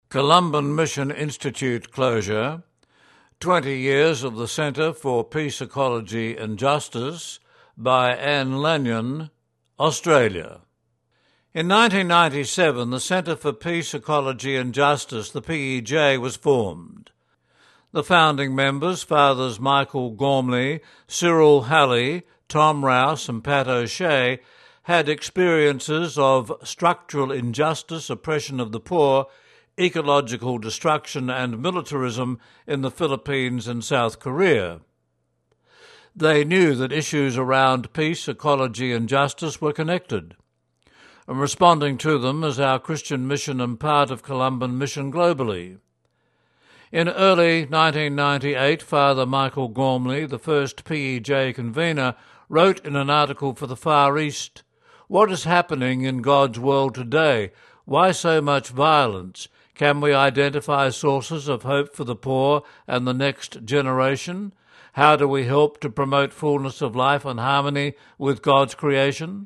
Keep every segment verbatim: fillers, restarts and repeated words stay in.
Columban Mission Institute closure, twenty years of the Centre for Peace, Ecology and Justice by Anne Lanyon, Australia. In nineteen ninety-seven, the Centre for Peace, Ecology and Justice, the P E J, was formed. The founding members, Fathers Michael Gormley, Cyril Halley, Tom Rouse and Pat O'Shea, had experiences of structural injustice, oppression of the poor, ecological destruction and militarism in the Philippines and South Korea. They knew that issues around peace, ecology and justice were connected, and responding to them is our Christian mission and part of Columban mission globally. In early nineteen ninety-eight, Father Michael Gormley, the first P E J convener, wrote in an article for the Far East, "What is happening in God's world today? Why so much violence? Can we identify sources of hope for the poor and the next generation? How do we help to promote fullness of life and harmony with God's creation?"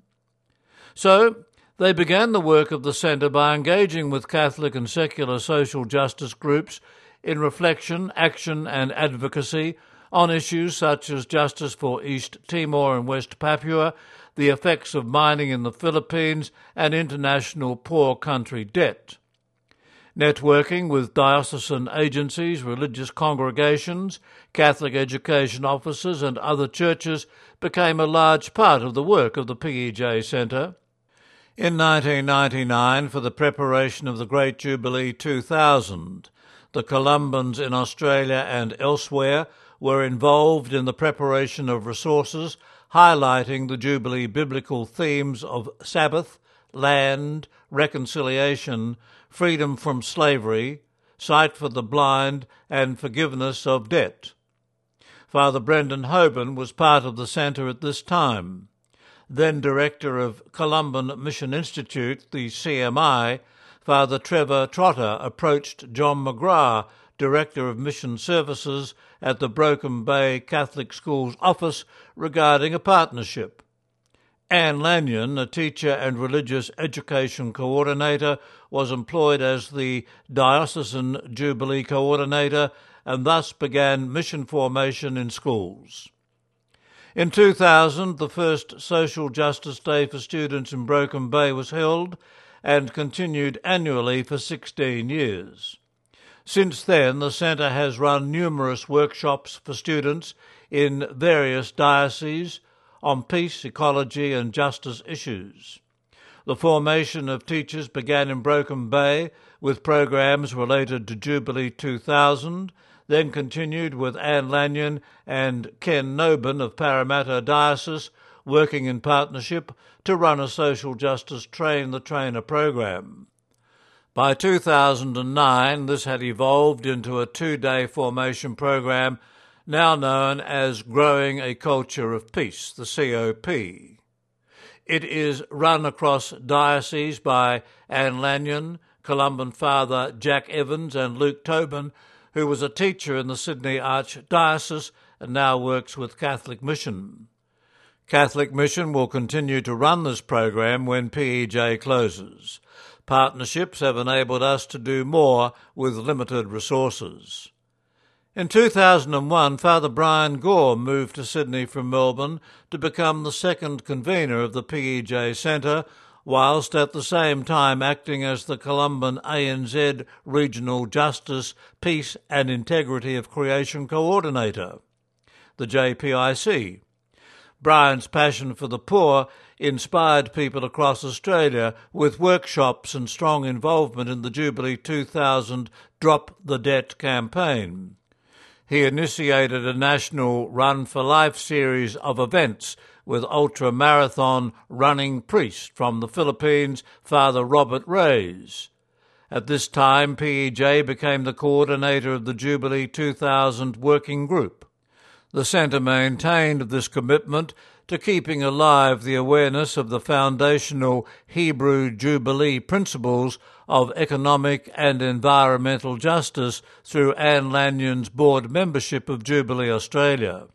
So they began the work of the Centre by engaging with Catholic and secular social justice groups in reflection, action and advocacy on issues such as justice for East Timor and West Papua, the effects of mining in the Philippines and international poor country debt. Networking with diocesan agencies, religious congregations, Catholic education officers and other churches became a large part of the work of the P E J Centre. In nineteen ninety-nine, for the preparation of the Great Jubilee two thousand, the Columbans in Australia and elsewhere were involved in the preparation of resources highlighting the Jubilee biblical themes of Sabbath, land, reconciliation, freedom from slavery, sight for the blind, and forgiveness of debt. Father Brendan Hoban was part of the Centre at this time. Then Director of Columban Mission Institute, the C M I, Father Trevor Trotter approached John McGrath, Director of Mission Services at the Broken Bay Catholic Schools office, regarding a partnership. Anne Lanyon, a teacher and religious education coordinator, was employed as the Diocesan Jubilee Coordinator and thus began mission formation in schools. In two thousand, the first Social Justice Day for students in Broken Bay was held and continued annually for sixteen years. Since then, the Centre has run numerous workshops for students in various dioceses on peace, ecology and justice issues. The formation of teachers began in Broken Bay with programs related to Jubilee two thousand, then continued with Anne Lanyon and Ken Noban of Parramatta Diocese, working in partnership to run a social justice Train the Trainer program. By two thousand nine, this had evolved into a two-day formation program now known as Growing a Culture of Peace, the C O P. It is run across dioceses by Anne Lanyon, Columban Father Jack Evans and Luke Tobin, who was a teacher in the Sydney Archdiocese and now works with Catholic Mission. Catholic Mission will continue to run this program when P E J closes. Partnerships have enabled us to do more with limited resources. In two thousand one, Father Brian Gore moved to Sydney from Melbourne to become the second convener of the P E J Centre, whilst at the same time acting as the Columban A N Z Regional Justice, Peace and Integrity of Creation Coordinator, the J P I C. Brian's passion for the poor inspired people across Australia with workshops and strong involvement in the Jubilee two thousand Drop the Debt campaign. He initiated a national Run for Life series of events with ultra-marathon running priest from the Philippines, Father Robert Reyes. At this time, P E J became the coordinator of the Jubilee two thousand working group. The Centre maintained this commitment to keeping alive the awareness of the foundational Hebrew Jubilee principles of economic and environmental justice through Anne Lanyon's board membership of Jubilee Australia.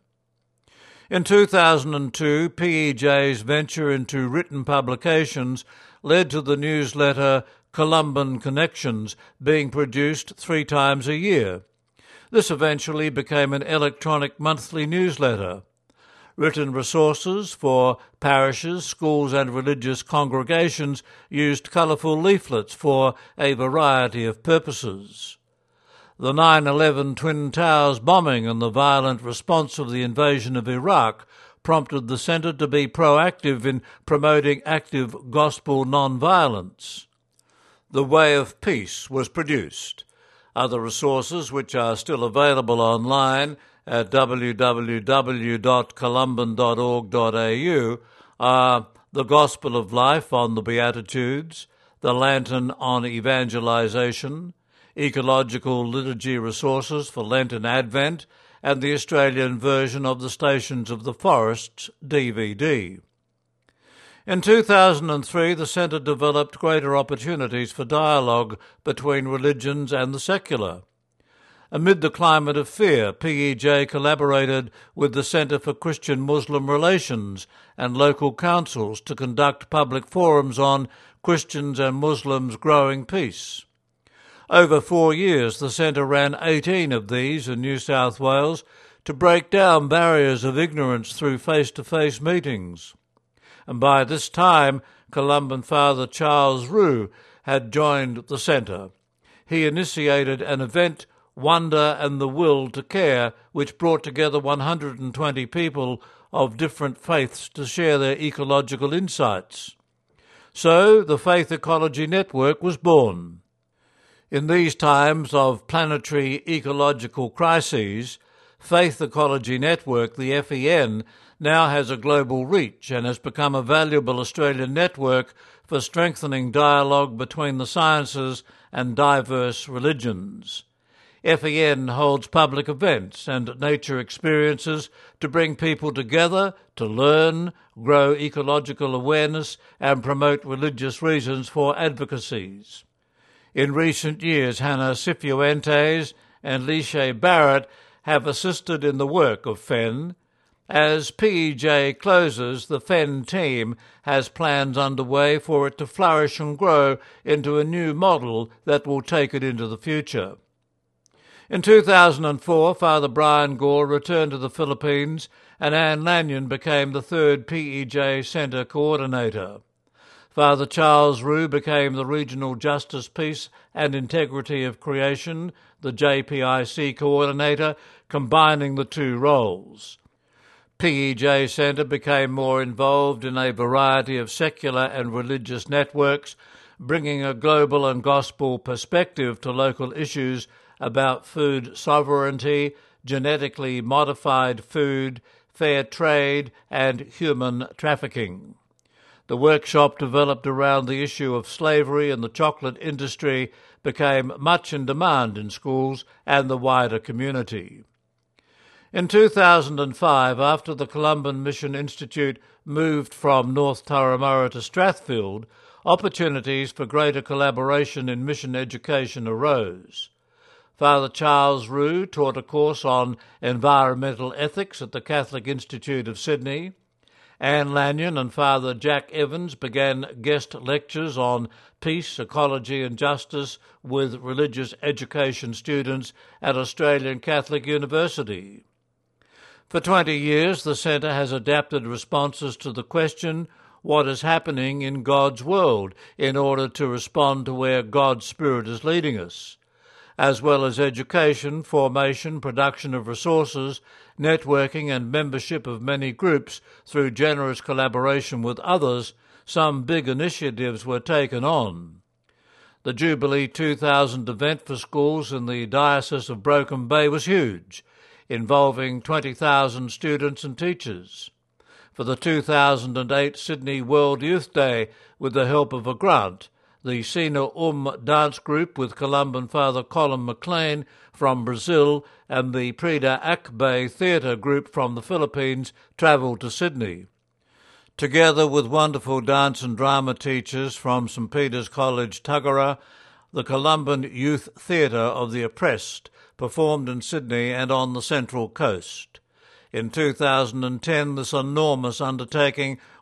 In two thousand two, P E J's venture into written publications led to the newsletter Columban Connections being produced three times a year. This eventually became an electronic monthly newsletter. Written resources for parishes, schools and religious congregations used colourful leaflets for a variety of purposes. The nine eleven Twin Towers bombing and the violent response of the invasion of Iraq prompted the Centre to be proactive in promoting active gospel non-violence. The Way of Peace was produced. Other resources, which are still available online at w w w dot columban dot org dot a u, are The Gospel of Life on the Beatitudes, The Lantern on Evangelization, Ecological Liturgy Resources for Lent and Advent, and the Australian version of the Stations of the Forests D V D. In two thousand three, the Centre developed greater opportunities for dialogue between religions and the secular. Amid the climate of fear, P E J collaborated with the Centre for Christian-Muslim Relations and local councils to conduct public forums on Christians and Muslims growing peace. Over four years, the Centre ran eighteen of these in New South Wales to break down barriers of ignorance through face-to-face meetings. And by this time, Columban Father Charles Roux had joined the Centre. He initiated an event, Wonder and the Will to Care, which brought together one hundred twenty people of different faiths to share their ecological insights. So the Faith Ecology Network was born. In these times of planetary ecological crises, Faith Ecology Network, the F E N, now has a global reach and has become a valuable Australian network for strengthening dialogue between the sciences and diverse religions. F E N holds public events and nature experiences to bring people together to learn, grow ecological awareness and promote religious reasons for advocacies. In recent years, Hannah Cifuentes and Lisha Barrett have assisted in the work of F E N. As P E J closes, the F E N team has plans underway for it to flourish and grow into a new model that will take it into the future. In two thousand four, Father Brian Gore returned to the Philippines and Anne Lanyon became the third P E J Centre coordinator. Father Charles Roux became the Regional Justice, Peace and Integrity of Creation, the J P I C coordinator, combining the two roles. P E J Centre became more involved in a variety of secular and religious networks, bringing a global and gospel perspective to local issues about food sovereignty, genetically modified food, fair trade and human trafficking. The workshop, developed around the issue of slavery in the chocolate industry, became much in demand in schools and the wider community. In two thousand five, after the Columban Mission Institute moved from North Turramurra to Strathfield, opportunities for greater collaboration in mission education arose. Father Charles Roux taught a course on environmental ethics at the Catholic Institute of Sydney. Anne Lanyon and Father Jack Evans began guest lectures on peace, ecology and justice with religious education students at Australian Catholic University. For twenty years, the Centre has adapted responses to the question, what is happening in God's world, in order to respond to where God's Spirit is leading us, as well as education, formation, production of resources, networking and membership of many groups through generous collaboration with others. Some big initiatives were taken on. The Jubilee two thousand event for schools in the Diocese of Broken Bay was huge, involving twenty thousand students and teachers. For the two thousand eight Sydney World Youth Day, with the help of a grant, the Sina Um dance group with Columban Father Colin McLean from Brazil and the Prida Akbay theatre group from the Philippines travelled to Sydney. Together with wonderful dance and drama teachers from St Peter's College, Tuggerah, the Columban Youth Theatre of the Oppressed performed in Sydney and on the Central Coast. In two thousand ten, this enormous undertaking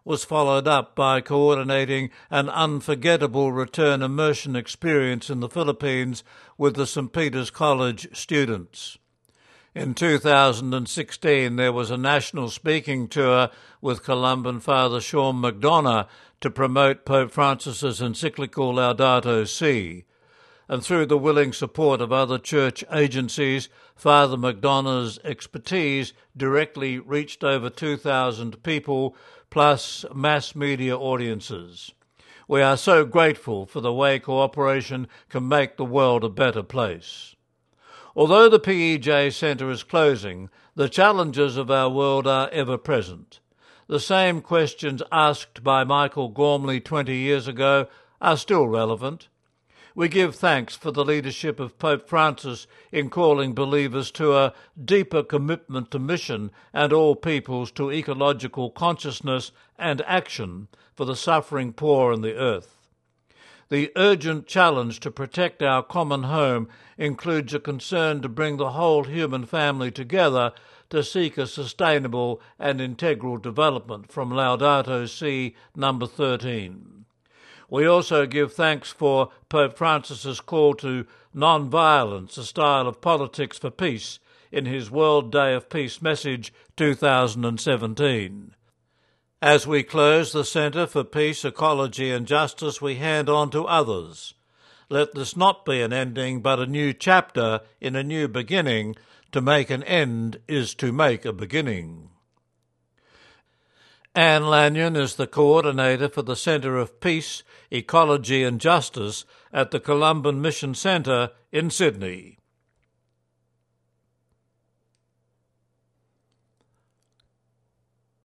was followed up by coordinating an unforgettable return immersion experience in the Philippines with the Saint Peter's College students. In two thousand sixteen, there was a national speaking tour with Columban Father Sean McDonough to promote Pope Francis's encyclical Laudato Si', and through the willing support of other church agencies, Father McDonough's expertise directly reached over two thousand people, plus mass media audiences. We are so grateful for the way cooperation can make the world a better place. Although the P E J Centre is closing, the challenges of our world are ever present. The same questions asked by Michael Gormley twenty years ago are still relevant. We give thanks for the leadership of Pope Francis in calling believers to a deeper commitment to mission and all peoples to ecological consciousness and action for the suffering poor in the earth. The urgent challenge to protect our common home includes a concern to bring the whole human family together to seek a sustainable and integral development from Laudato Si' number thirteen. We also give thanks for Pope Francis's call to non-violence, a style of politics for peace, in his World Day of Peace message two thousand seventeen. As we close the Centre for Peace, Ecology and Justice, we hand on to others. Let this not be an ending, but a new chapter in a new beginning. To make an end is to make a beginning. Anne Lanyon is the coordinator for the Centre of Peace, Ecology and Justice at the Columban Mission Centre in Sydney.